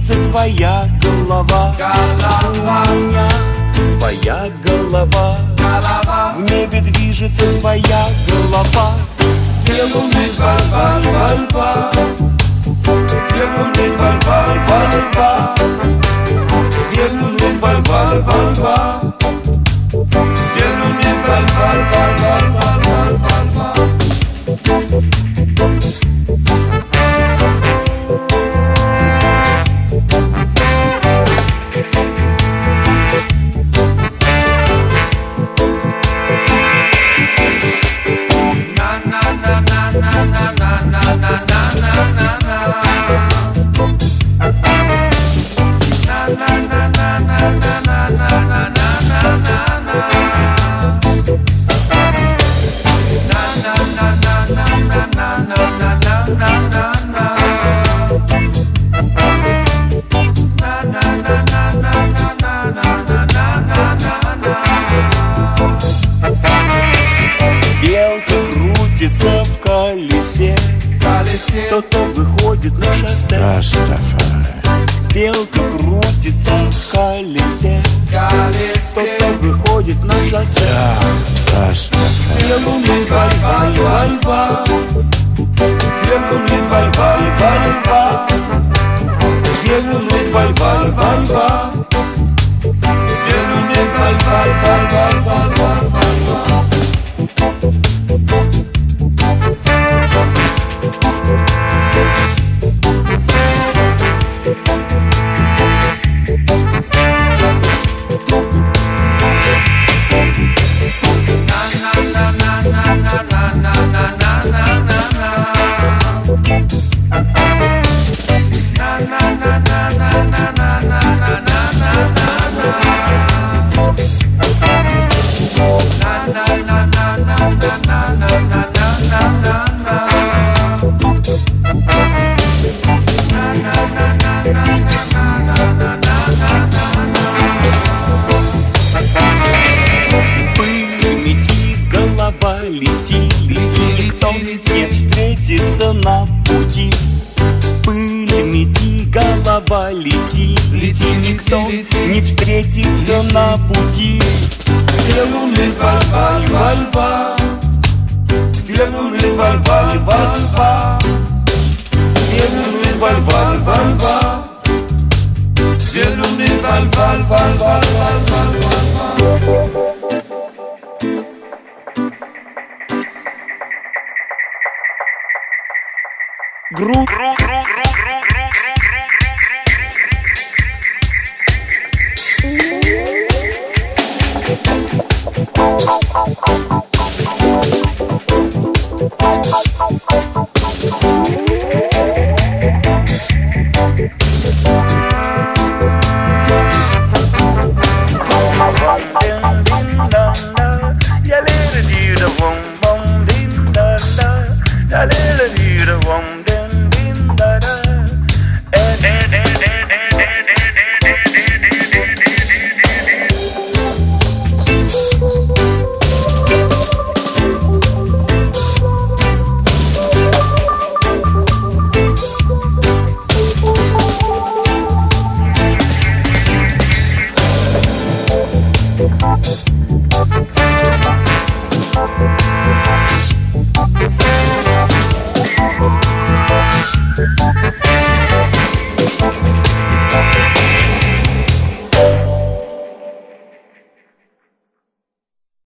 движется твоя голова. У меня твоя голова. В небе движется твоя голова. Две вальва. Две вальва. Две вальва. Белка крутится в колесе, кто-то выходит на шоссе. Белка крутится в колесе, кто-то выходит на шоссе. Вальва. Лети, никто не встретится на пути. Пыль мети, голова, лети, никто не встретится на пути. Две луны, вальва. Две луны, вальва. Две луны, вальва.